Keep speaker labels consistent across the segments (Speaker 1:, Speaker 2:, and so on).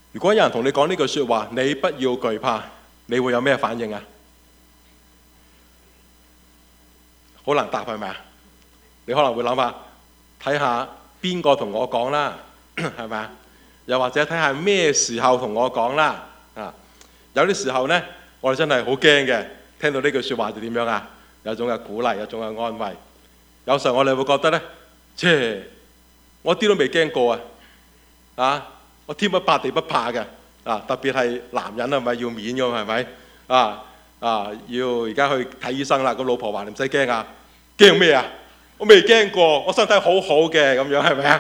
Speaker 1: 如果有人同你講呢句說話，你不要懼怕，你會有咩反應啊？好難答係咪啊？你可能會諗下，睇下邊個同我講啦，係咪啊？又或者睇下咩時候同我講啦。有啲時候呢，我哋真係好驚嘅，聽到呢句說話就點樣啊？有種嘅鼓勵，有種嘅安慰。有時候我哋會覺得呢，我啲都未驚過啊！我天不怕地不怕嘅特別係男人係咪要面㗎嘛？係咪要而家去睇醫生啦？咁老婆話你唔使驚啊，驚咩啊？我未驚過，我身體好好嘅咁樣係咪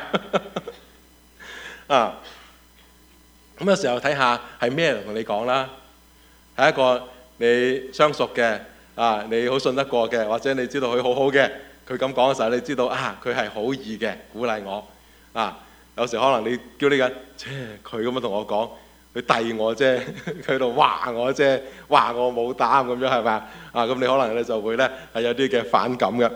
Speaker 1: 啊？咁有時候睇下係咩人同你講啦，係一個你相熟嘅你好信得過嘅，或者你知道佢好好嘅，佢咁講嘅時候，你知道佢係好意嘅鼓勵我有時可能你叫呢個佢咁樣同我講，佢遞我啫，佢喺度話我啫，話我冇膽咁樣係咪咁你可能你就會咧係有啲嘅反感嘅。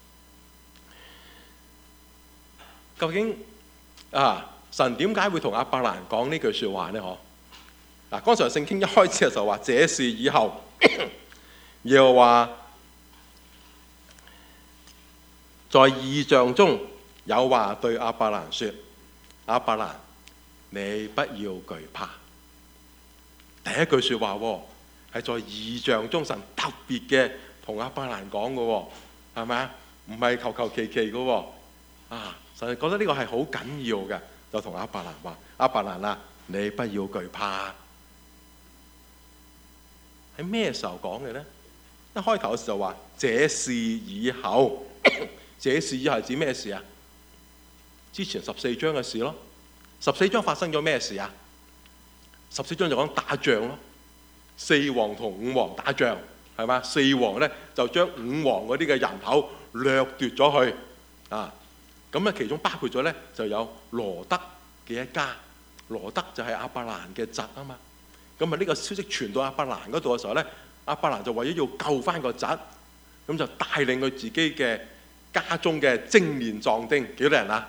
Speaker 1: 究竟神點解會同亞伯蘭講呢句説話呢？剛才聖經一開始就話這事以後，又話在異象中有話對亞伯蘭說：亞伯蘭，你不要懼怕。第一句説話係在異象中神特別嘅同亞伯蘭講嘅喎，係咪啊？唔係求求其其嘅喎。神覺得呢個係好緊要嘅，就同亞伯蘭話：亞伯蘭啊，你不要懼怕。喺咩時候講嘅呢？一開頭嘅時候話這事以後，這事以後係指咩事啊？之前14章嘅事咯。14章發生咗咩事啊？14章就講打仗咯，4王同5王打仗，係嘛？4王呢就將5王嗰啲嘅人口掠奪咗去咁其中包括咗呢就有羅德嘅一家。羅德就係亞伯蘭嘅侄啊嘛。咁呢個消息傳到亞伯蘭嗰度嘅時候呢，亞伯蘭就為咗要救翻個侄，咁就帶領佢自己嘅家中嘅精練壯丁，幾多人啊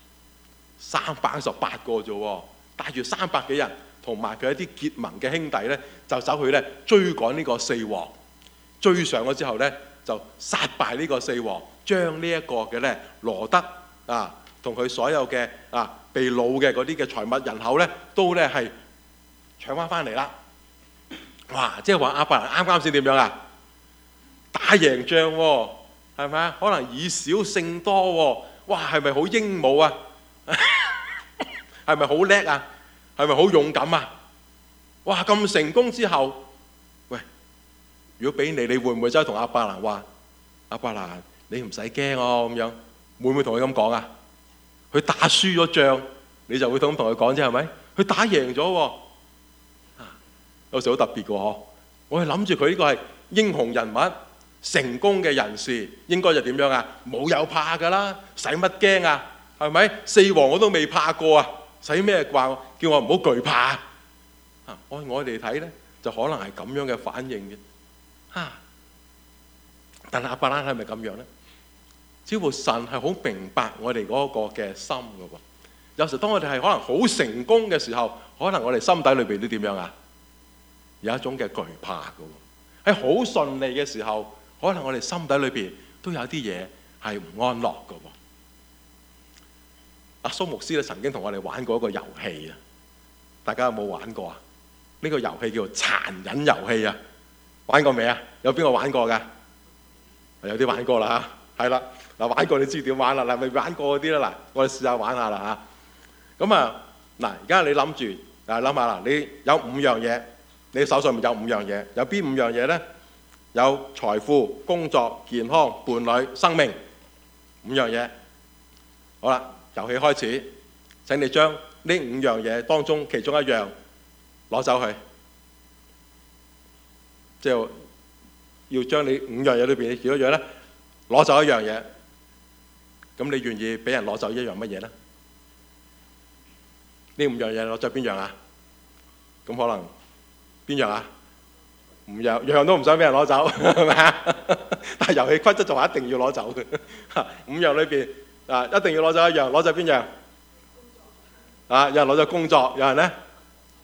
Speaker 1: ？318個啫喎，帶住300幾人，同埋佢一啲結盟嘅兄弟呢，就走去呢追趕呢個4王。追上咗之後呢，就殺敗呢個4王，將呢一個嘅呢羅德同佢所有嘅被擄嘅嗰啲嘅財物人口呢，都呢係搶翻嚟啦！哇！即係話亞伯蘭啱啱先點樣啊？打贏仗喎，係咪啊？可能以少勝多喎！哇！係咪好英武啊？係咪好叻啊？係咪好勇敢啊？哇！咁成功之後，喂，如果俾你，你會唔會走去同亞伯蘭話：亞伯蘭，你唔使驚咁樣？會唔會同佢咁講啊？佢打輸咗仗，你就會咁同佢講啫，係咪？佢打贏咗喎。有時好特別嘅嗬，我係諗住佢呢個係英雄人物、成功嘅人士，應該就點樣啊？冇有怕㗎啦，使乜驚啊？係咪？4王我都未怕過啊，使咩話叫我唔好懼怕按我哋睇咧，就可能係咁樣嘅反應嘅但係亞伯蘭係咪咁樣咧？似乎神係好明白我哋嗰個嘅心㗎喎。有時當我哋係可能好成功嘅時候，可能我哋心底裏邊都點樣啊？有一種嘅懼怕嘅喎。喺好順利嘅時候，可能我哋心底裏邊都有啲嘢係唔安樂嘅喎。蘇牧師咧曾經同我哋玩過一個遊戲大家有冇玩過啊？呢個遊戲叫做殘忍遊戲玩過未啊？有邊個玩過㗎？有啲玩過啦係啦，玩過你知點玩啦，未玩過嗰啲啦，我哋試下玩下啦咁而家你諗住諗下啦，你有5樣嘢，你手上面有5樣嘢，有邊5樣嘢呢？有財富、工作、健康、伴侶、生命，5樣嘢。好啦，遊戲開始，請你將呢5樣嘢當中其中一樣攞走去，即係要將你5樣嘢裏邊幾多樣呢？攞走一樣嘢。咁你願意俾人攞走一樣乜嘢呢？呢5樣嘢攞走邊樣啊？咁可能邊樣啊？5樣，樣都唔想俾人攞走，係咪啊？但係遊戲規則就話一定要攞走嘅。5樣裏邊一定要攞走一樣，攞走邊樣？有人攞走工作，有人呢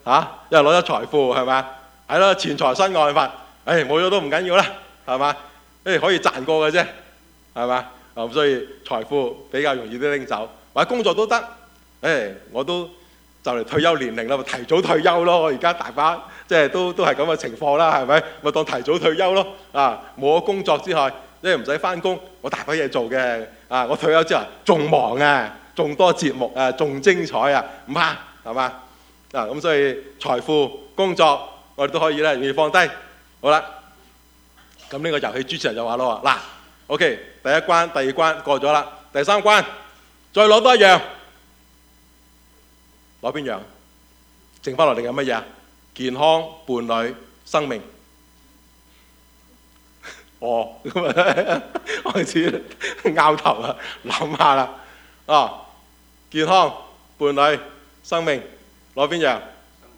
Speaker 1: 有人攞咗財富係咪？係咯，錢財身外物，冇咗都唔緊要啦，係嘛？可以賺過嘅啫，係嘛？咁所以財富比較容易啲拎走，或者工作都得。我都就嚟退休年齡啦，咪提早退休咯。我而家大把即係都係咁嘅情況啦，係咪？咪當提早退休咯。冇咗工作之外，唔使翻工，我大把嘢做嘅。我退休之後仲忙啊，仲多節目啊，仲精彩啊，唔怕係嘛？咁所以財富、工作我哋都可以咧，容易放低。好啦，咁呢個遊戲主持人就話咯，嗱 ，OK， 第一關、第二關過咗啦，第三關再攞多一樣，攞邊樣？剩翻落嚟嘅乜嘢啊？健康、伴侶、生命。咁啊開始拗頭啦，諗下啦。健康、伴侶、生命，攞邊樣？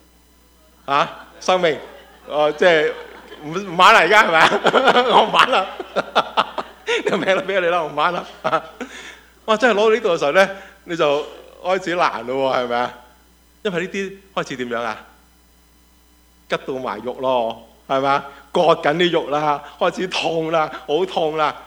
Speaker 1: 生命。即係唔玩啦，而家係咪啊？我唔玩啦，個名都俾你啦，我唔玩啦。真係攞到呢度嘅時候咧，你就開始難咯喎，係咪啊？因為呢啲開始點樣啊？拮到埋肉咯，係咪啊？割緊啲肉啦，開始痛啦，好痛啦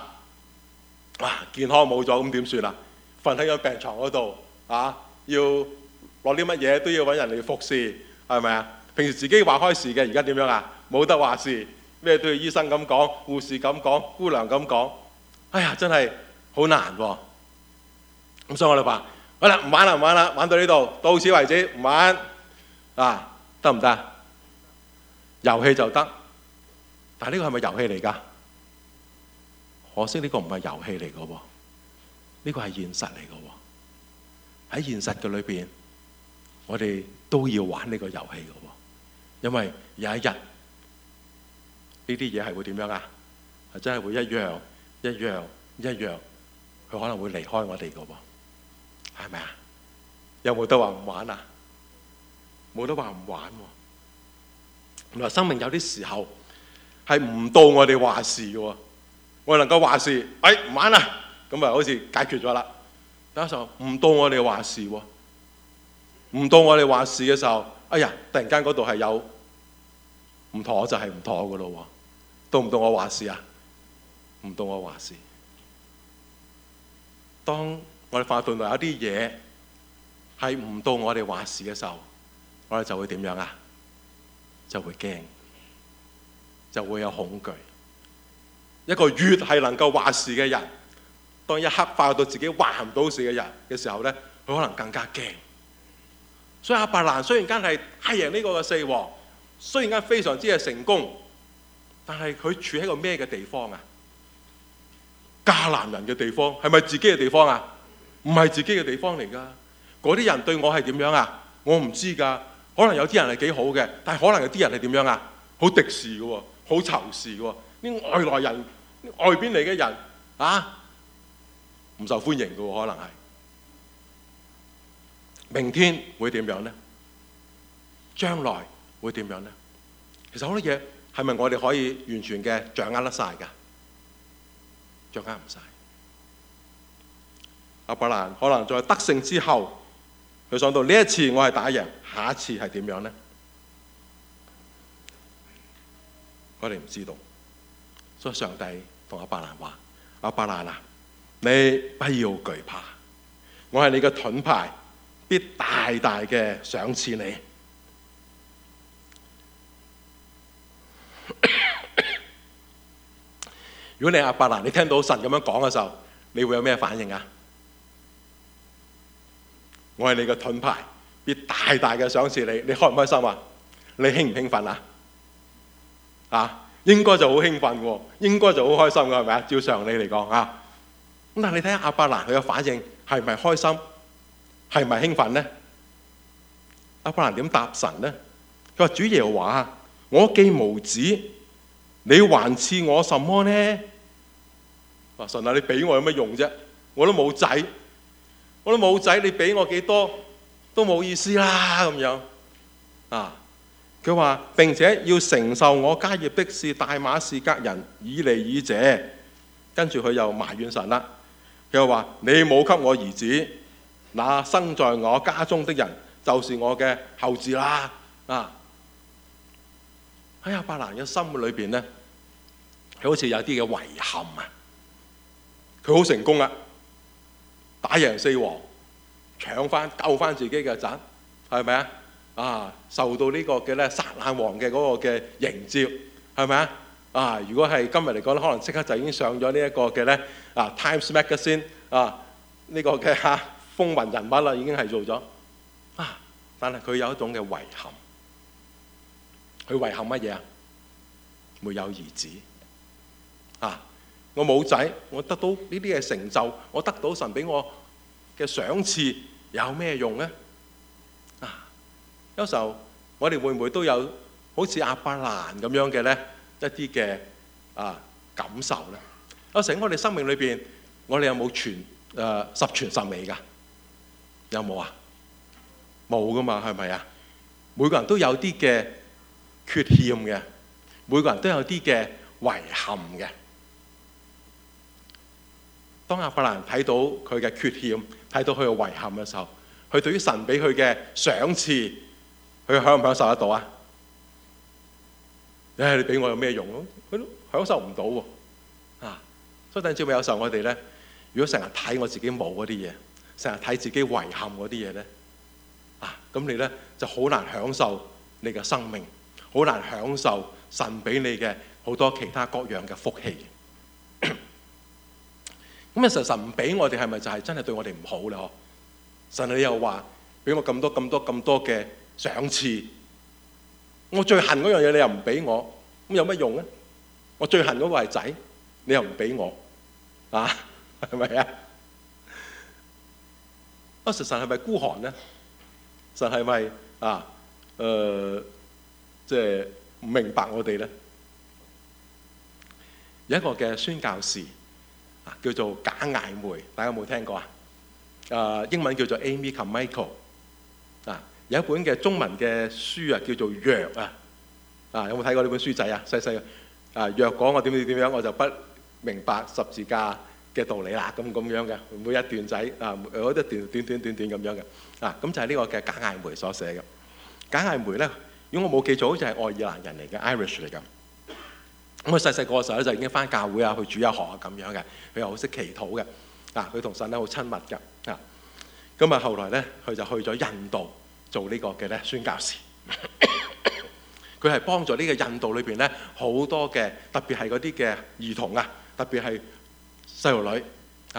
Speaker 1: 健康冇咗，咁點算啊？瞓喺個病床嗰度要攞啲乜嘢都要揾人嚟服侍，係咪啊？平時自己話開事嘅，而家點樣啊？冇得話事，咩都要醫生咁講，護士咁講，姑娘咁講。真係好難喎。咁所以我哋話好啦，唔玩啦，唔玩啦，玩到呢度，到此為止，唔玩得唔得？遊戲就得，但係呢個係咪遊戲嚟㗎？可惜呢個唔係遊戲嚟㗎喎，呢個係現實嚟㗎喎。喺現實嘅裏邊，我哋都要玩呢個遊戲㗎喎。因為有一日呢啲嘢係會點樣啊？係真係會一樣，佢可能會離開我哋㗎喎，係咪啊？有冇得話唔玩啊？冇得話唔玩喎。原來生命有啲時候係唔到我哋話事嘅喎，我哋能夠話事，唔玩啦，咁啊好似解決咗啦。有時候唔到我哋話事喎，唔到我哋話事嘅時候，突然間嗰度係有唔妥，就係唔妥嘅咯喎。到唔到我話事啊？唔到我話事。當我哋發覺到有啲嘢係唔到我哋話事嘅時候，我哋就會點樣啊？就會驚，就會有恐懼。一個越係能夠話事嘅人，當一刻發覺到自己話唔到事嘅人嘅時候咧，佢可能更加驚。所以亞伯蘭雖然間係打贏呢個嘅四王，雖然間非常之係成功，但係佢處喺個咩嘅地方啊？迦南人嘅地方，係咪自己嘅地方啊？唔係自己嘅地方嚟噶。嗰啲人對我係點樣啊？我唔知噶。可能有啲人係幾好嘅，但係可能有啲人係點樣啊？好敵視嘅喎，好仇視嘅喎。啲外來人、外邊嚟嘅人唔受歡迎嘅喎，可能係。明天會點樣呢？將來會點樣呢？其實好多嘢係咪我哋可以完全嘅掌握得晒㗎？掌握唔晒。亞伯蘭可能在得勝之後，佢想到呢一次我係打贏，下一次係點樣呢？我哋唔知道。所以上帝同亞伯蘭話：亞伯蘭啊，你不要懼怕，我係你嘅盾牌，必大大嘅賞賜你。如果你係亞伯蘭，你聽到神咁樣講嘅時候，你會有咩反應啊？我係你嘅盾牌，必大大嘅賞賜你。你開唔開心啊？你興唔興奮啊？應該就好興奮喎，應該就好開心㗎，係咪啊？照常理嚟講咁但係你睇下亞伯蘭佢嘅反應係咪開心？係咪興奮呢？亞伯蘭點答神呢？佢話：主耶和華，我既無子，你還賜我什麼呢？話神啊，你俾我有乜用啫？我都冇仔，你俾我幾多都冇意思啦咁樣佢話：並且要承受我家業的是大馬士革人以利以謝。跟住佢又埋怨神啦。佢又話：你冇給我兒子，那生在我家中的人就是我嘅後嗣啦。 啊！喺亞伯蘭嘅心裏邊咧，佢好似有啲嘅遺憾啊！佢好成功啊，打贏四王，搶翻救翻自己嘅侄，係咪啊？啊，受到呢個嘅咧撒冷王嘅嗰個嘅迎接，係咪啊？啊，如果係今日嚟講咧，可能即刻就已經上咗呢一個嘅咧Times Magazine 呢個嘅風雲人物啦，已經係做咗啊！但係佢有一種嘅遺憾，佢遺憾乜嘢啊？沒有兒子啊！我冇仔，我得到呢啲嘅成就，我得到神俾我嘅賞賜，有咩用呢？啊！有時候我哋會唔會都有好似亞伯蘭咁樣嘅咧一啲嘅感受咧？有時我哋生命裏邊，我哋有冇十全十美㗎？有冇啊？冇噶嘛，係咪啊？每個人都有啲嘅缺陷嘅，每個人都有啲嘅遺憾嘅。當亞伯蘭睇到佢嘅缺陷，睇到佢嘅遺憾嘅時候，佢對於神俾佢嘅賞賜，佢享唔享受得到啊？你俾我有咩用咯？佢都享受唔到喎。所以等住咪有時候我哋咧，如果成日睇我自己冇嗰啲嘢，成日睇自己遺憾嗰啲嘢咧，咁你咧就好難享受你嘅生命，好難享受神俾你嘅好多其他各樣嘅福氣。咁其實神唔俾我哋，係咪就係真係對我哋唔好咧？嗬！神你又話俾我咁多嘅賞賜，我最恨嗰樣嘢你又唔俾我，咁有乜用咧？我最恨嗰個係仔，你又唔俾我，係咪啊？神係咪孤寒咧？神係咪即係唔明白我哋咧？有一個嘅宣教士叫做賈艾梅，大家有冇聽過啊？英文叫做 Amy Carmichael。有一本嘅中文嘅書叫做《約》有冇睇過呢本書仔啊？細細嘅約講我點樣，我就不明白十字架嘅道理啦，咁樣嘅，每一段仔有一段短咁樣嘅，咁就係呢個嘅賈艾梅所寫嘅。賈艾梅咧，如果我冇記錯，好似係愛爾蘭人嚟嘅 ，Irish 嚟嘅。咁佢細個嘅時候咧就已經返教會去主日學咁樣嘅，佢又好識祈禱嘅，佢同神咧好親密嘅，咁後來咧佢就去咗印度做呢個嘅咧宣教士。佢係幫助呢個印度裏邊咧好多嘅，特別係嗰啲嘅兒童特別係細路女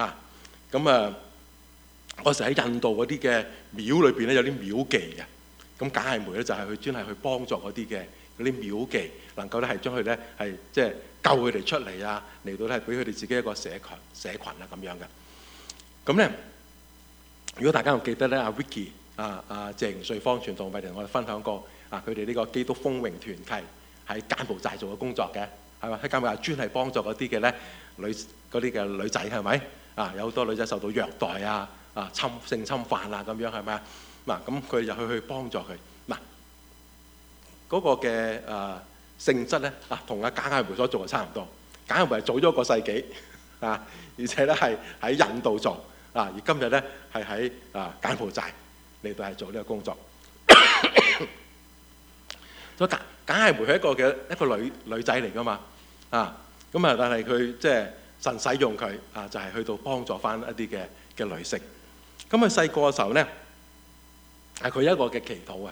Speaker 1: 嗰時喺印度嗰啲嘅廟裏邊咧有啲廟妓嘅，咁賈艾梅咧就係佢專係去幫助嗰啲嘅嗰啲廟妓，能夠咧係將佢咧係即係救佢哋出嚟嚟到咧俾佢哋自己一個社群咁樣嘅。咁咧，如果大家仲記得咧，阿 Vicky 謝盈瑞芳傳道為我哋分享過佢哋呢個基督風榮團契喺柬埔寨做嘅工作嘅，係咪？喺柬埔寨專係幫助嗰啲嘅咧嗰啲嘅女仔，係咪？有好多女仔受到虐待性侵犯咁樣，係咪啊？咁佢就去幫助佢。嗰個嘅性質咧同阿賈艾梅所做嘅差唔多。賈艾梅係早咗1個世紀而且咧係喺印度做而今日咧係喺柬埔寨嚟到係做呢個工作。所以賈艾梅係一個女仔嚟噶嘛但係佢即係神使用佢就係去到幫助翻一啲嘅女性。咁佢細個嘅時候咧佢有一個嘅祈禱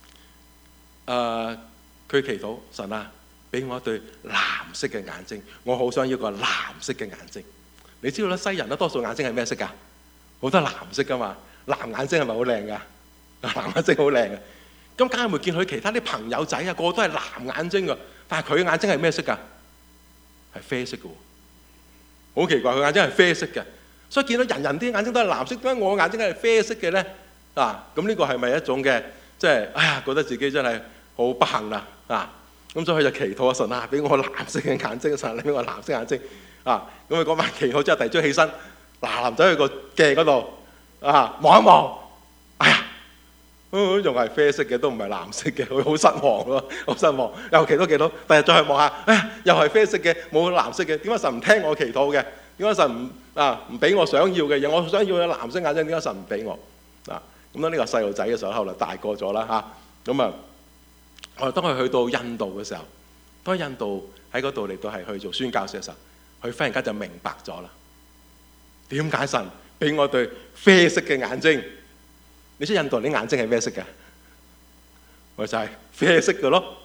Speaker 1: 佢祈禱神俾我一對藍色嘅眼睛，我好想要個藍色嘅眼睛。你知道咧，西人咧多數眼睛係咩色噶？好多藍色噶嘛。藍眼睛係咪好靚噶？藍眼睛好靚嘅。咁賈艾梅見佢其他啲朋友仔個個都係藍眼睛噶，但係佢嘅眼睛係咩色噶？係啡色嘅喎，好奇怪，佢眼睛係啡色嘅。所以見到人啲眼睛都係藍色，點解我眼睛係啡色嘅咧？咁呢個係咪一種嘅即係覺得自己真係好不幸啦咁所以佢就祈禱神俾我藍色嘅眼睛，神你俾我藍色眼睛咁佢嗰晚祈禱之後，第二朝起身嗱走去個鏡嗰度望一望，仲係啡色嘅，都唔係藍色嘅，佢好失望咯，好失望。又祈禱，第日再去望下，又係啡色嘅，冇藍色嘅。點解神唔聽我祈禱嘅？點解神唔俾我想要嘅嘢？我想要嘅藍色眼睛，點解神唔俾我？咁呢個細路仔嘅時候，後來大個咗啦咁當佢去到印度嘅時候，當印度喺嗰度嚟到係去做宣教士嘅時候，佢忽然間就明白咗啦。點解神俾我對啡色嘅眼睛？你知印度啲眼睛係咩色嘅？咪就係啡色嘅咯。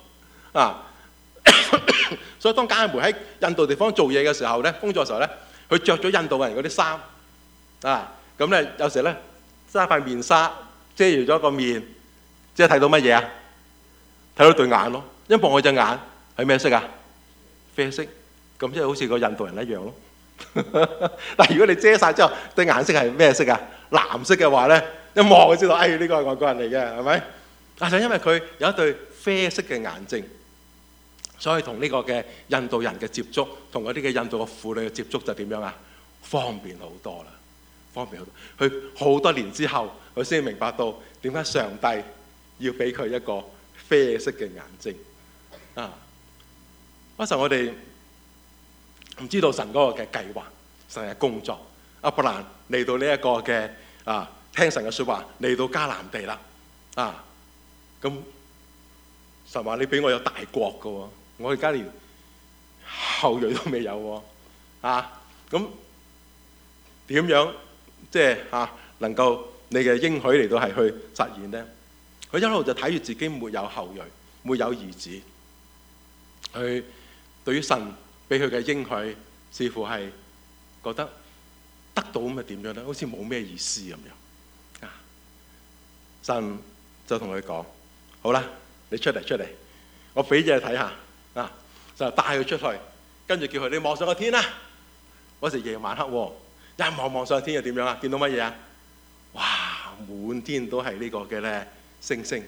Speaker 1: 所以當加爾梅喺印度地方做嘢嘅時候咧，工作嘅時候咧，佢着咗印度人嗰啲衫咁咧有時咧揸塊面紗遮住咗個面，即係睇到乜嘢啊？睇到對眼咯。因為我隻眼係咩色啊？啡色，咁即係好似個印度人一樣咯。但係如果你遮晒之後，對顏色係咩色啊？藍色嘅話咧，一望就知道，呢個係外國人嚟嘅，係咪？但係因為佢有一對啡色嘅眼睛，所以同呢個嘅印度人嘅接觸，同嗰啲嘅印度嘅婦女嘅接觸就點樣啊？方便好多啦，方便好多。佢好多年之後，佢先明白到點解上帝要俾佢一個啡色嘅眼睛嗰時候我哋唔知道神嗰個嘅計劃，神嘅工作。亞伯蘭嚟到呢一個嘅聽神嘅説話，嚟到迦南地啦咁神話你俾我有大國嘅喎，我而家連後裔都未有喎咁點樣即係能夠你嘅應許嚟到係去實現呢？佢一路就睇住自己沒有後裔，沒有兒子，佢對於神俾佢嘅應許，似乎係覺得得到咁係點樣咧？好似冇咩意思咁樣神就同佢講：好啦，你出嚟，我俾嘢你睇下就帶佢出去，跟住叫佢你望上個天啦。嗰時夜晚黑喎，一望上天又點樣啊？見到乜嘢啊？哇！滿天都係呢個嘅咧星星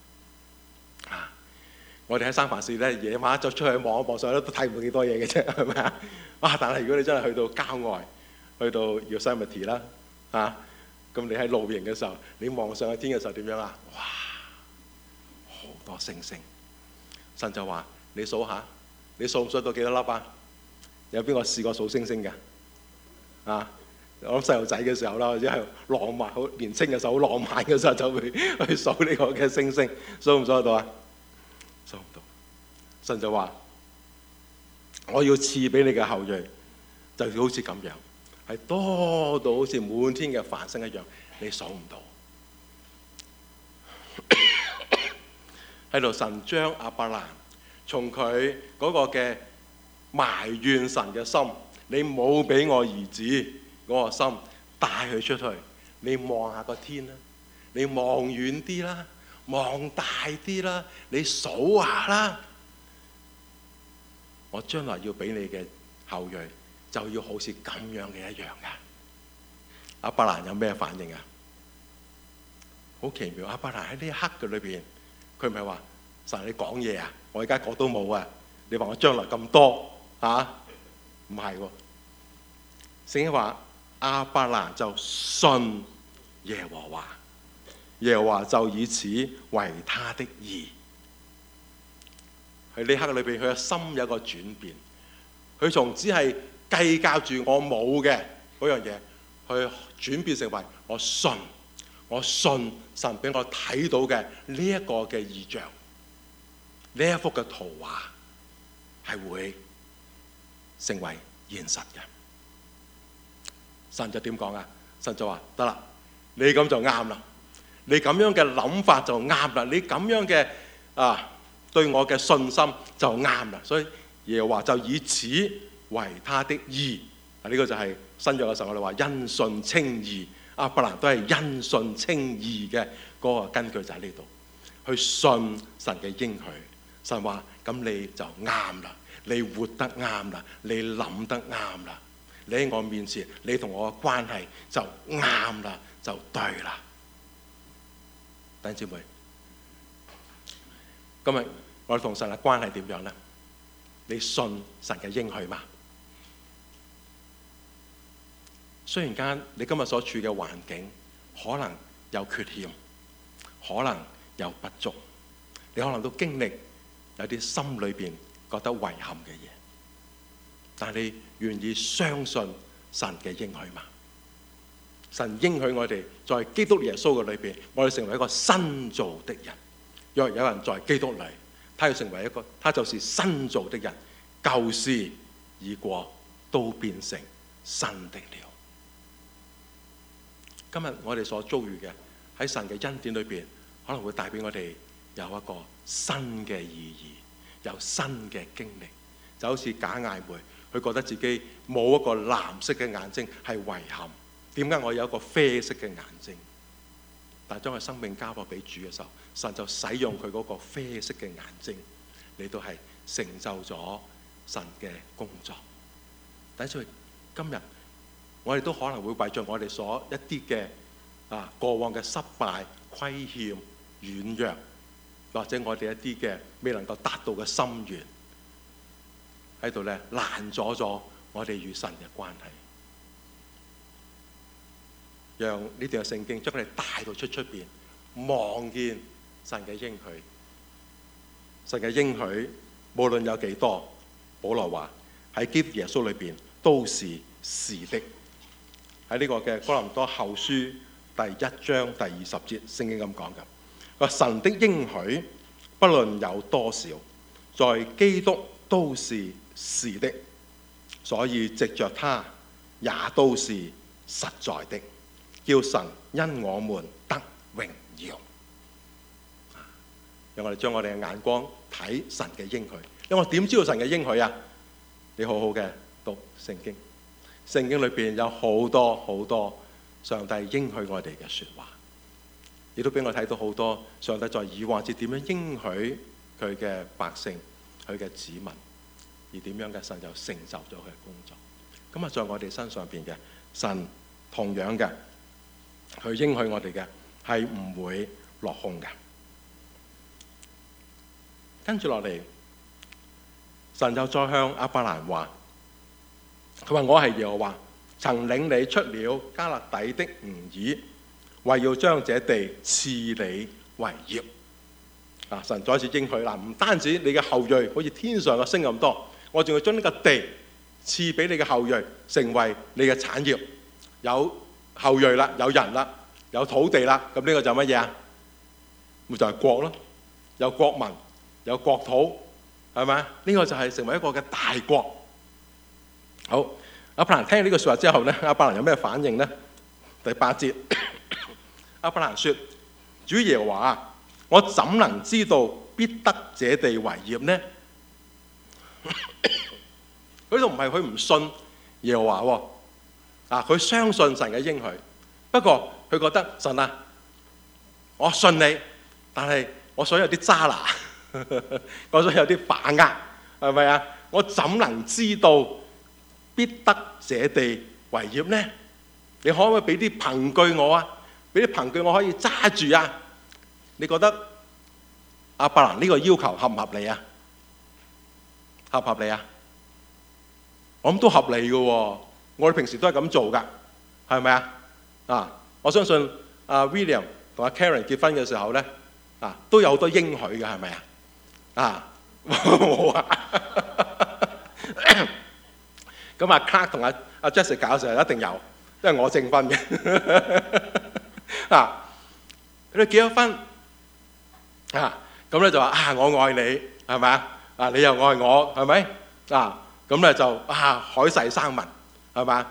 Speaker 1: 我哋喺三藩市咧，夜晚就出去望一望上去都睇唔到幾多嘢嘅啫，係咪啊？但係如果你真係去到郊外，去到 Yosemite 啦咁你喺露營嘅時候，你望上去天嘅時候點樣啊？哇！好多星星。神就話：你數下，你數唔數到幾多粒啊？有邊個試過數星星嘅？我諗細路仔嘅時候啦，或者係浪漫、好年青嘅時候、好浪漫嘅時候，就會去數呢個嘅星星，數唔數得到啊？數唔到。神就話：我要賜俾你嘅後裔，就好似咁樣，係多到好似滿天嘅繁星一樣，你數唔到。喺度，神將亞伯蘭從佢嗰個嘅埋怨神嘅心，你冇俾我兒子嗰個心帶佢出去。你望下個天啦，你望遠啲啦，望大啲啦，你數下啦。我將來要俾你嘅後裔，就要好似咁樣嘅一樣噶。亞伯蘭有咩反應啊？好奇妙！亞伯蘭喺呢一刻嘅裏邊，佢唔係話神你講嘢啊，我而家講都冇啊。你話我將來咁多唔係喎。聖經話亞伯蘭就信耶和華，耶和華就以此為他的義。喺呢刻裏邊，佢嘅心有個轉變，佢從只係計較住我冇嘅嗰樣嘢，去轉變成為我信神俾我睇到嘅呢一個嘅異象，呢一幅嘅圖畫係會成為現實嘅。神就點講啊？神就話：得啦，你咁就啱啦，你咁樣嘅諗法就啱啦，你咁樣嘅對我嘅信心就啱啦。所以耶和華就以此為他的義。呢個就係新約嘅時候我哋話因信稱義，亞伯蘭都係因信稱義嘅嗰個根據就喺呢度，去信神嘅應許。神話咁你就啱啦，你活得啱啦，你諗得啱啦，你喺我面前，你同我嘅關係就啱啦，就對啦。弟兄姊妹，今日我哋同神嘅關係點樣呢？你信神嘅應許嗎？雖然間你今日所處嘅環境可能有缺陷，可能有不足，你可能都經歷有啲心裏邊覺得遺憾嘅嘢，但係你願意相信神嘅應許嗎？神應許我哋在基督耶穌嘅裏邊，我哋成為一個新造的人。若有人在基督裏， 他要成為一個，他就是新造的人，舊事已過，都變成新的了。今日我哋所遭遇嘅喺神嘅恩典裏邊，可能會帶俾我哋有一個新嘅意義，有新嘅經歷。就好似假艾梅，佢覺得自己冇一個藍色嘅眼睛係遺憾，點解我有一個啡色嘅眼睛？但係當佢生命交託俾主嘅時候，神就使用佢嗰個啡色嘅眼睛嚟到係成就咗神嘅工作。但係今日我哋都可能會為着我哋所一啲嘅過往嘅失敗、虧欠、軟弱，或者我哋一啲嘅未能夠達到嘅心願，喺度咧攔阻咗我哋與神嘅關係。讓呢段嘅聖經將佢哋帶到出邊，望見神嘅應許。神嘅應許無論有幾多，保羅話喺基督耶穌裏邊都是是的。喺呢個嘅哥林多後書第1章第20節，聖經咁講嘅，話神的應許不論有多少，在基督都是是的，所以藉着他也都是實在的，叫神因我們得榮耀。讓我哋將我哋嘅眼光睇神嘅應許。因為我點知道神嘅應許啊？你好好嘅讀聖經，聖經裏邊有好多好多上帝應許我哋嘅說話，亦都俾我睇到好多上帝在以往節點樣應許佢嘅百姓、佢嘅子民，而點樣嘅神就成就咗佢嘅工作。咁啊，在我哋身上邊嘅神同樣嘅，佢應許我哋嘅係唔會落空嘅。跟住落嚟，神就再向亞伯蘭話，佢話我係耶和華，曾領你出了迦勒底的吾珥，為要將這地賜你為業。神再次應許啦，唔單止你嘅後裔好似天上嘅星咁多，我仲要將呢個地賜俾你嘅後裔，成為你嘅產業。有後裔啦，有人啦，有土地啦，咁呢個就乜嘢啊？咪就係國咯，有國民，有國土，係咪？呢個就係成為一個嘅大國。好，亞伯蘭聽呢個説話之後呢，亞伯蘭有咩反應呢？第8節，亞伯蘭說：主耶和華，我怎能知道必得這地為業呢？佢就唔係佢唔信耶和華喎，佢相信神嘅應許，不過佢覺得神啊，我信你，但係我想有啲揸拿。我想有啲把握，係咪啊？我怎能知道必得這地為業呢？你可唔可以俾啲憑據我啊？俾啲憑據我可以揸住啊？你覺得亞伯蘭呢個要求合唔合理啊？合唔合理啊？我諗都合理嘅喎，我哋平時都係咁做㗎，係咪啊？我相信William 同阿 Karen 結婚嘅時候咧，都有好多應許嘅，係咪啊？冇啊！咁阿 Clark 同阿 Jessica 搞嘅時候一定有，因為我證婚嘅。你哋結咗婚咁咧就話我愛你，係咪啊？你又愛我，係咪咁咧就海誓山盟，係咪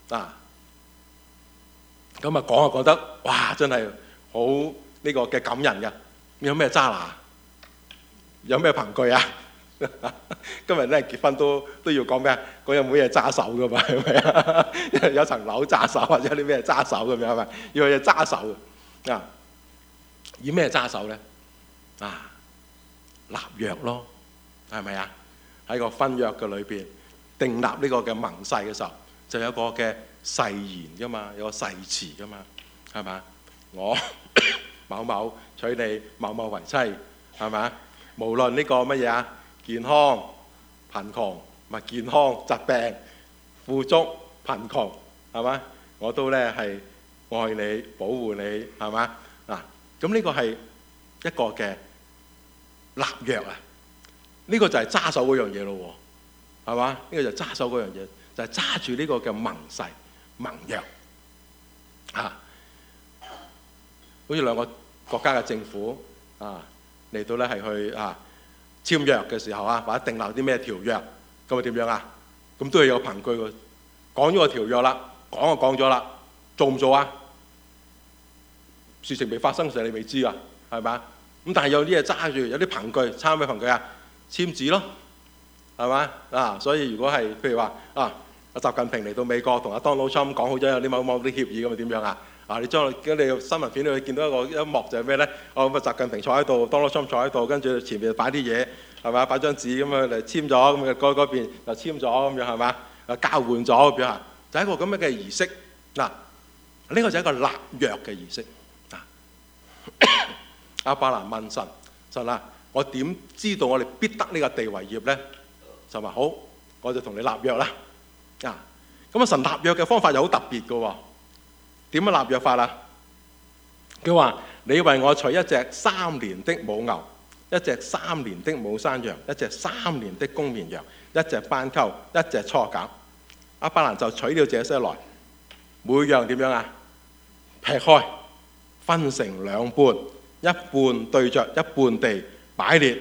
Speaker 1: 咁啊講覺得哇真係好呢個嘅感人嘅。有咩揸拿？有咩憑據啊？今日咧結婚都要講咩？講有冇嘢揸手噶嘛？係咪啊？有層樓揸手或者啲咩揸手咁樣係咪？要有嘢揸手嘅以咩揸手咧？立約咯，係咪啊？喺個婚約嘅裏邊訂立呢個嘅盟誓嘅時候，就有個嘅誓言噶嘛，有個誓詞噶嘛，係咪？我某某娶你某某為妻，係咪？無論呢個乜嘢啊，健康、貧窮、唔係健康、疾病、富足、貧窮，係咪？我都咧係愛你、保護你，係咪？咁呢個係一個嘅立約啊！呢個就係揸手嗰樣嘢咯，係嘛？呢個就係揸手嗰樣嘢，就係揸住呢個嘅盟誓、盟約好似兩個國家嘅政府嚟到咧係去簽約嘅時候啊，或者訂立啲咩條約，咁啊點樣啊？咁都係有憑據喎。講咗個條約啦，講就講咗啦，做唔做啊？事情未發生時你未知啊，係咪？咁但係有啲嘢揸住，有啲憑據，參咩憑據啊？簽字咯，係咪啊？所以如果係譬如話啊，阿習近平嚟到美國同阿 Donald Trump 講好咗有啲某啲協議，咁啊點樣啊？啊，你將你新聞片你見到一幕就係咩咧？哦，咁啊習近平坐喺度 ，Donald Trump 坐喺度，跟住前面擺啲嘢，係咪？擺張紙咁樣嚟簽咗，咁啊嗰邊就簽咗咁樣係咪？啊交換咗咁樣，就係一個咁樣嘅儀式嗱。呢個就係一個立約嘅儀式啊。亞伯蘭問神：神啊，我點知道我哋必得呢個地為業咧？就話好，我就同你立約啦。啊，咁啊神立約嘅方法又好特別嘅喎。點樣立約法啊？佢話：你為我取一隻3年的母牛，一隻3年的母山羊，一隻3年的公綿羊，一隻斑鳩，一隻雛鴿。亞伯蘭就取了這些來，每樣點樣啊？劈開，分成兩半，一半對着一半地擺列。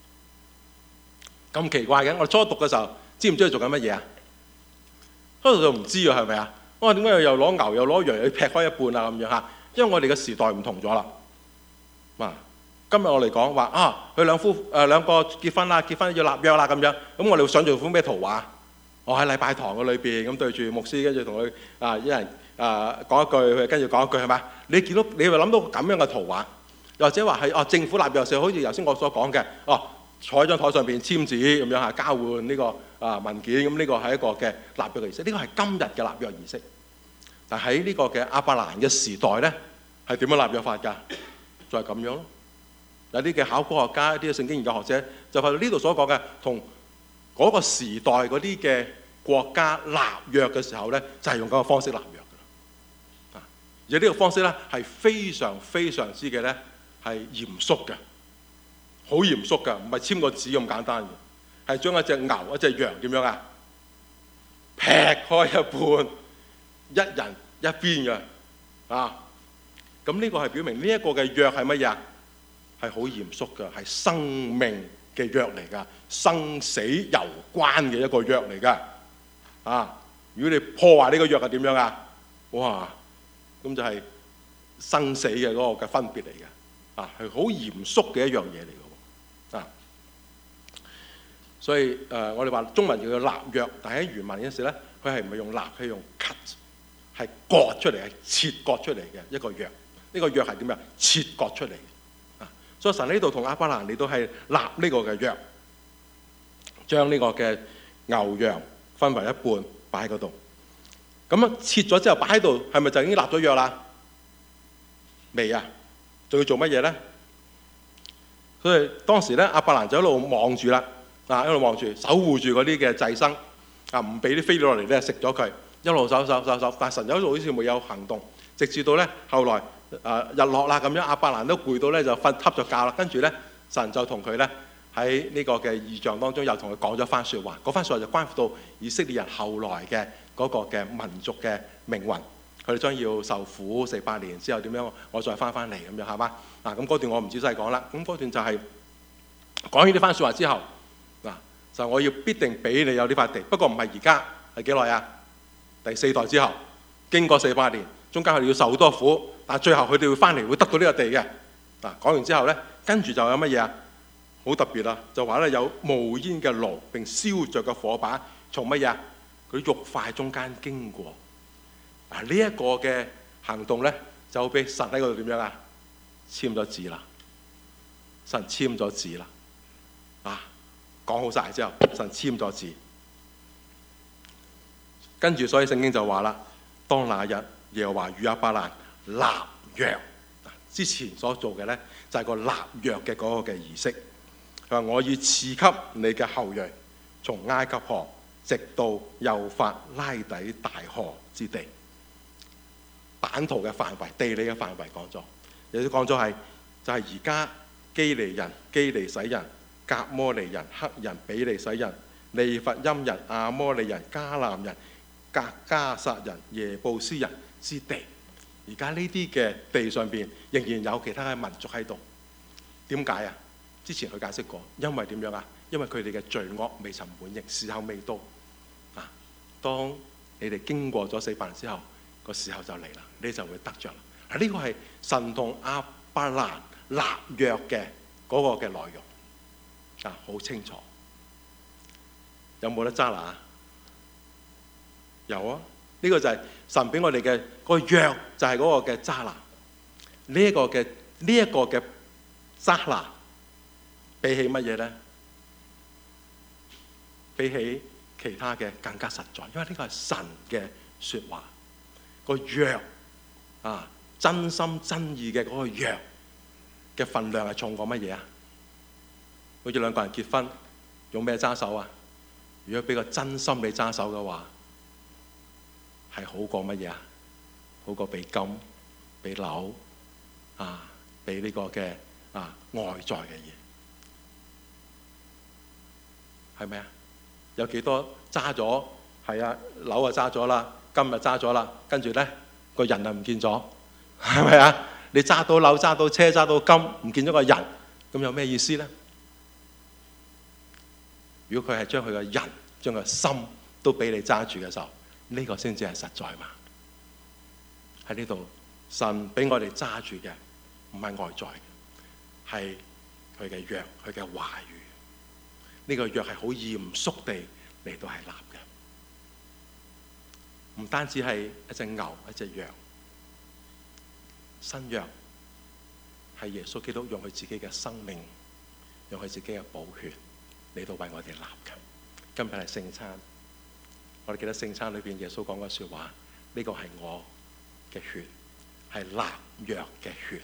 Speaker 1: 咁奇怪嘅，我哋初讀嘅時候，知唔知佢做緊乜嘢啊？初讀就唔知啊，係咪啊？我話點解又攞牛又攞羊又劈開一半啊？咁樣嚇，因為我哋嘅時代唔同咗啦。啊，今日我嚟講話啊，佢兩個結婚啦，結婚要立約啦咁樣。咁我哋會想做副咩圖畫？我喺禮拜堂嘅裏邊咁對住牧師，跟住同佢一人講一句，佢跟住講一句係嘛？你見到你會諗到咁樣嘅圖畫，又或者話係政府立約時，好似頭先我所講嘅坐喺張台上邊簽字咁樣嚇，交換呢個文件，咁呢個係一個嘅立約嘅儀式。呢個係今日嘅立約儀式。但喺呢個嘅亞伯蘭嘅時代咧，係點樣立約法㗎？就係咁樣咯。有啲嘅考古學家、一啲嘅聖經研究學者就係呢度所講嘅，同嗰個時代嗰啲嘅國家立約嘅時候咧，就係用嗰個方式立約㗎。而呢個方式咧係非常非常之嘅咧係嚴肅嘅。好嚴肅㗎，唔係簽個紙咁簡單嘅，係將一隻牛、一隻羊點樣啊？劈開一半，一人一邊嘅啊！咁呢個係表明呢一個嘅約係乜嘢啊？係好嚴肅嘅，係生命嘅約嚟㗎，生死攸關嘅一個約嚟㗎啊！如果你破壞呢個約係點樣啊？哇！咁就係生死嘅嗰個嘅分別嚟嘅啊，係好嚴肅嘅一樣嘢嚟㗎。所以我哋話中文叫做立約，但係喺原文嗰時咧，佢係唔係用立，佢係用 cut， 係割出嚟，係切割出嚟嘅一個約。呢個約係點樣？切割出嚟啊！所以神呢度同亞伯蘭嚟到係立呢個嘅約，將呢個嘅牛羊分為一半擺喺嗰度。咁啊切咗之後擺喺度，係咪就已經立咗約啦？未啊！仲要做乜嘢咧？所以當時咧，亞伯蘭就一路望住啦。一路望住，守護住嗰啲嘅祭牲，唔俾啲飛咗落嚟咧食咗佢，一路守。但神一路好似冇有行動，直至到咧後來日落啦咁樣，亞伯蘭都攰到咧就瞓瞌咗覺啦。跟住咧神就同佢咧喺呢個嘅異象當中又同佢講咗番説話，嗰番説話就關乎到以色列人後來嘅嗰個嘅民族嘅命運，佢哋將要受苦400年之後點樣，我再翻嚟咁樣係嘛？咁嗰段我唔仔細講啦。咁嗰段就係講完呢番説話之後。就我要必定俾你有呢塊地，不過唔係而家，係幾耐啊？第4代之後，經過400年，中間佢哋要受好多苦，但係最後佢哋會翻嚟，會得到呢個地嘅。講完之後咧，跟住就有乜嘢啊？好特別啊！就話咧有冒煙嘅爐並燒着嘅火把，從乜嘢啊？佢肉塊中間經過。呢一個嘅行動咧，就俾神喺嗰度點樣啊？簽咗字啦，神簽咗字啦，講好晒之後，神簽咗字，跟住所以聖經就話啦：當那日耶和華與亞伯蘭立約。之前所做嘅咧就係個立約嘅嗰個嘅儀式。佢話：我要賜給你嘅後裔，從埃及河直到幼發拉底大河之地。版圖嘅範圍、地理嘅範圍講咗，亦都講咗係就係而家基利人、基利洗人、革摩利人、赫人、比利洗人、利弗音人、亞摩利人、迦南人、革迦撒人、耶布斯人之地。而家呢啲嘅地上邊仍然有其他嘅民族喺度。點解啊？ 之前佢解釋過，因為點樣啊？因為佢哋嘅罪惡未曾滿盈，時候未到啊。當你哋經過咗48年之後，個時候就嚟啦，你就會得着啦。呢個係神同亞伯蘭立約嘅嗰個嘅內容啊，好清楚。有冇得揸拿？有啊！呢個就係神俾我哋嘅個約，就係嗰個嘅揸拿。呢一個嘅揸拿，比起乜嘢咧？比起其他嘅更加實在，因為呢個係神嘅説話，個約啊，真心真意嘅嗰個約嘅份量係重過乜嘢啊？好似兩個人結婚，用咩揸手啊？如果俾個真心你揸手嘅話，係好過乜嘢啊？好過俾金、俾樓啊，俾呢個嘅外在嘅嘢，係咪啊？有幾多揸咗？係啊，樓啊揸咗啦，金啊揸咗啦，跟住咧個人啊唔見咗，係咪啊？你揸到樓、揸到車、揸到金，唔見咗個人，咁有咩意思咧？如果佢係將佢嘅人、將佢嘅心都俾你揸住嘅時候，呢個先至係實在嘛。喺呢度，神俾我哋揸住嘅唔係外在嘅，係佢嘅約、佢嘅話語。呢個約係好嚴肅地嚟到係立嘅，唔單止係一隻牛、一隻羊。新約係耶穌基督用佢自己嘅生命，用佢自己嘅寶血嚟到為我哋立嘅。今日係聖餐，我哋記得聖餐裏邊耶穌講過説話，呢個係我嘅血，係立約嘅血。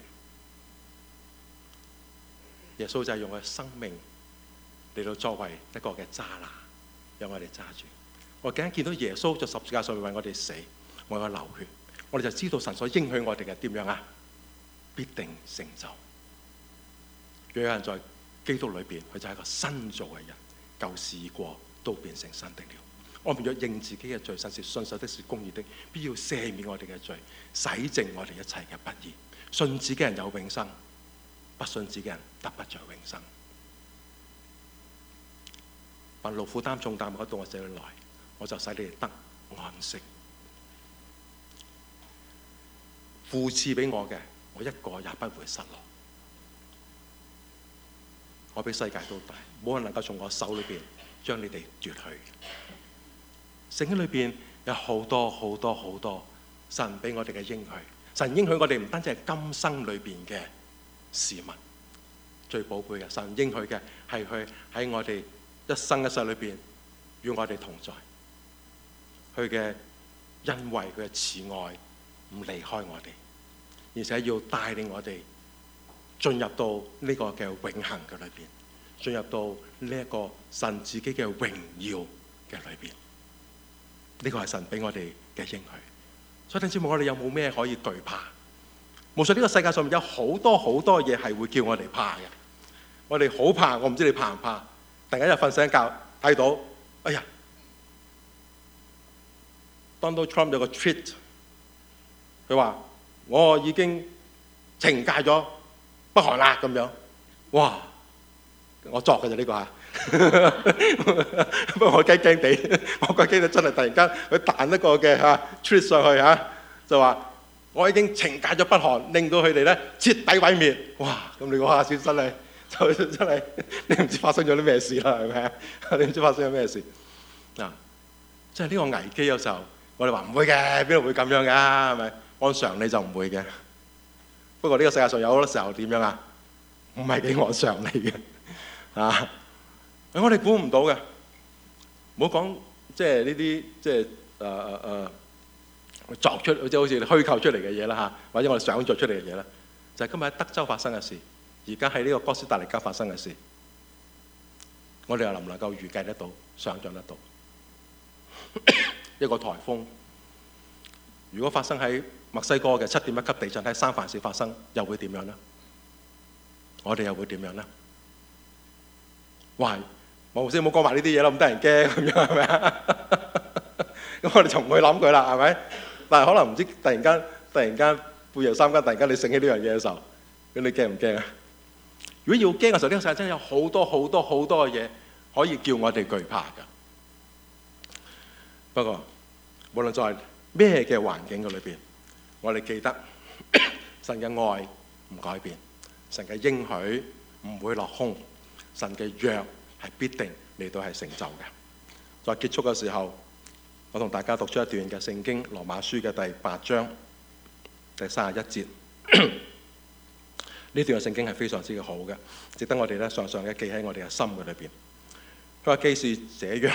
Speaker 1: 耶穌就係用佢生命嚟到作為一個嘅揸拿，讓我哋揸住。我記得見到耶穌在十字架上面為我哋死，為我流血，我哋就知道神所應許我哋嘅點樣啊，必定成就。若有人在基督裏邊，佢就係一個新造嘅人，舊事已過，都變成新的了。我們若認自己嘅罪，神是信實的，是公義的，必要赦免我哋嘅罪，洗淨我哋一切嘅不義。信子嘅人有永生，不信子嘅人得不着永生。凡勞苦擔重擔嘅，到我這裏來，我就使你哋得安息。父賜俾我嘅，我一個也不會失落。我比世界都大，冇人能夠從我手裏邊將你哋奪去。聖經裏邊有好多好多好多神俾我哋嘅應許，神應許我哋唔單止係今生裏邊嘅事物，最寶貝嘅神應許嘅係佢喺我哋一生一世裏邊與我哋同在，佢嘅恩惠、佢嘅慈愛唔離開我哋，而且要帶領我哋進入到呢個嘅永恆嘅裏邊，進入到呢一個神自己嘅榮耀嘅裏邊。呢個係神俾我哋嘅應許。所以聽節目，我哋有冇咩可以懼怕？無論呢個世界上面有好多好多嘢係會叫我哋怕嘅，我哋好怕。我唔知你怕唔怕？突然間一瞓醒覺睇到，哎呀 Donald Trump 有個 tweet， 佢話我已經懲戒咗北韓啦咁樣。哇！我作嘅啫呢個嚇。不過我驚驚地，我覺得真係突然間佢彈一個嘅tweet 上去就話我已經懲戒咗北韓，令到佢哋咧徹底毀滅。哇！咁你嗰下先真係真係你唔知發生咗啲咩事啦，係咪啊？你唔知發生咗咩事啊？即係呢個危機有時候我哋話唔會嘅，邊度會咁樣㗎？係咪？按常理就唔會嘅。不過呢個世界上有好多時候點樣啊？唔係幾按常理嘅啊！我哋估唔到嘅，唔好講即係呢啲即係作出即係好似虛構出嚟嘅嘢啦嚇，或者我哋想作出嚟嘅嘢啦，就係今日喺德州發生嘅事，而家喺呢個哥斯達黎加發生嘅事，我哋又能唔能夠預計得到、想像得到？一個颱風，如果發生喺墨西哥嘅7.1級地震喺三藩市發生，又會點樣呢？我哋又會點樣呢？哇！冇先冇講埋呢啲嘢啦，咁得人驚咁樣係咪啊？咁我哋就唔會諗佢啦，係咪？但係可能唔知突然間半夜三更，突然間你醒起呢樣嘢嘅時候，咁你驚唔驚啊？ 如果要驚嘅時候，呢個世界真係有好多好多好多嘅嘢可以叫我哋懼怕㗎。不過無論在咩嘅環境嘅裏邊，我哋記得神嘅愛唔改變，神嘅應許唔會落空，神嘅約係必定嚟到係成就嘅。在結束嘅時候，我同大家讀出一段嘅聖經，羅馬書嘅第8章第31節。呢段嘅聖經係非常之好嘅，值得我哋咧常常嘅記喺我哋嘅心嘅裏邊。佢話：既是這樣，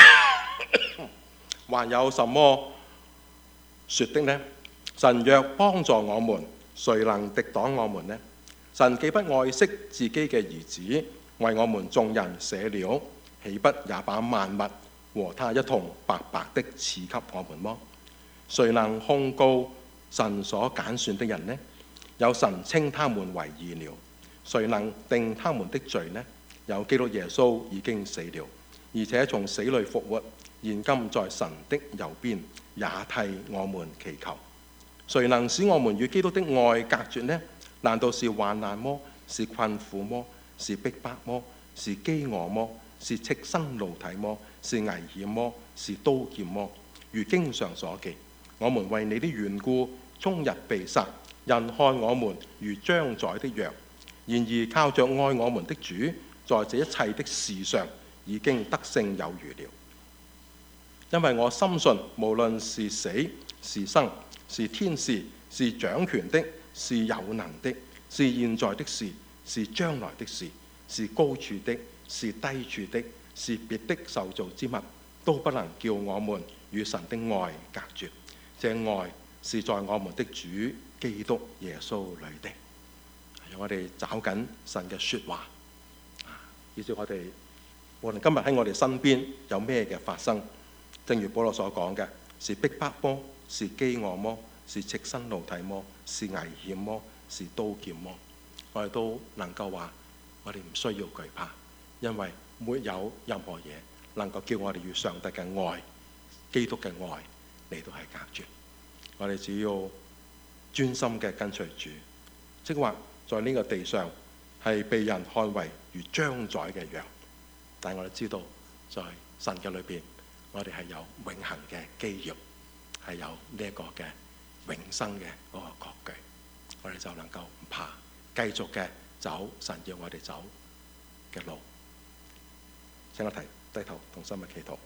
Speaker 1: 還有什麼說的呢？神若幫助我們，誰能敵擋我們呢？神既不愛惜自己嘅兒子，為我們眾人捨了，豈不也把萬物和他一同白白的賜給我們麼？誰能控告神所揀選的人呢？有神稱他們為義了。誰能定他們的罪呢？有基督耶穌已經死了，而且從死裏復活，現今在神的右邊，也替我們祈求。誰能使我們與基督的愛隔絕呢？難道是患難麼？是困苦麼？是逼迫麼？是飢餓麼？是赤身露體麼？是危險麼？是刀劍麼？如經上所記，我們為你的緣故，終日被殺，人看我們如將宰的羊。然而靠着愛我們的主，在這一切的事上已經得勝有餘了。因為我深信，無論是死是生，是天使，是掌權的，是有能的，是現在的事，是將來的事，是高處的，是低處的，是別的受造之物，都不能叫我們與神的愛隔絕。這愛是在我們的主基督耶穌裏的。讓我哋找緊神嘅說話，以至我哋無論今日喺我哋身邊有咩嘅發生，正如保羅所講嘅，是逼迫麼？是飢餓麼？是赤身露體麼？是危險麼？是刀劍麼？我哋都能夠話，我哋唔需要懼怕，因為沒有任何嘢能夠叫我哋與上帝嘅愛、基督嘅愛嚟到係隔絕。我哋只要專心嘅跟隨主，即係話在呢個地上係被人看為如將宰嘅羊，但係我哋知道在神嘅裏邊，我哋係有永恆嘅基業，係有呢一個嘅永生嘅嗰個確據，我哋就能夠唔怕，繼續嘅走神要我哋走嘅路。請我低頭同心嘅祈禱。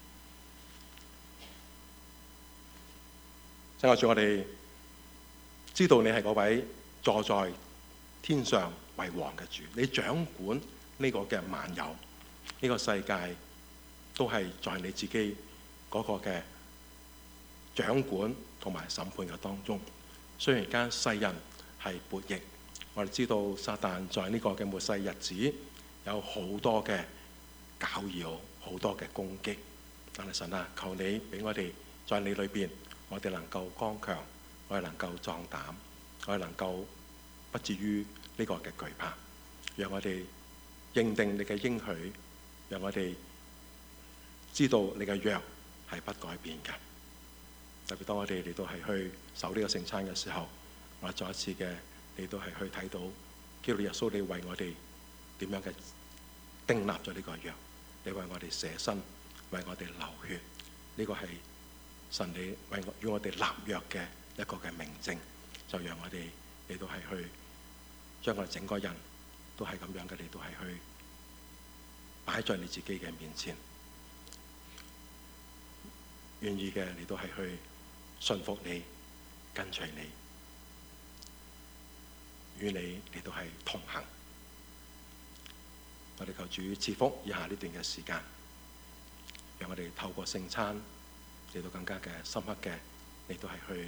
Speaker 1: 請我主，我哋知道你係嗰位坐在天上為王嘅主，你掌管呢個嘅萬有，呢個世界都係在你自己嗰個嘅掌管同埋審判嘅當中。雖然間世人係悖逆，我哋知道撒旦在呢個嘅末世日子有好多嘅攪擾，好多嘅攻擊。但係神啊，求你俾我哋在你裏邊，我哋能夠剛強，我哋能夠壯膽，我哋能夠不至於呢個嘅懼怕。讓我哋認定你嘅應許，讓我哋知道你嘅約係不改變嘅。特別當我哋嚟到係去守呢個聖餐嘅時候，我再一次嘅嚟到係去睇到基督耶穌，你為我哋點樣嘅訂立咗呢個約，你為我哋捨身，為我哋流血，呢個係神你為與我哋立約嘅一個嘅明證，就讓我哋嚟到係去將我哋整個人都係咁樣嘅嚟到係去擺在你自己嘅面前，願意嘅嚟到係去順服你，跟隨你，與你嚟到係同行。我哋求主賜福以下呢段嘅時間，讓我哋透過聖餐嚟到更加嘅深刻嘅嚟到係去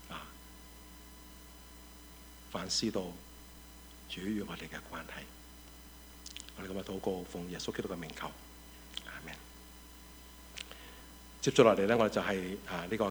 Speaker 1: 反思到主與我哋嘅關係。我哋今日禱告，奉耶穌基督嘅名求，阿們。接住落嚟咧，我哋就係呢個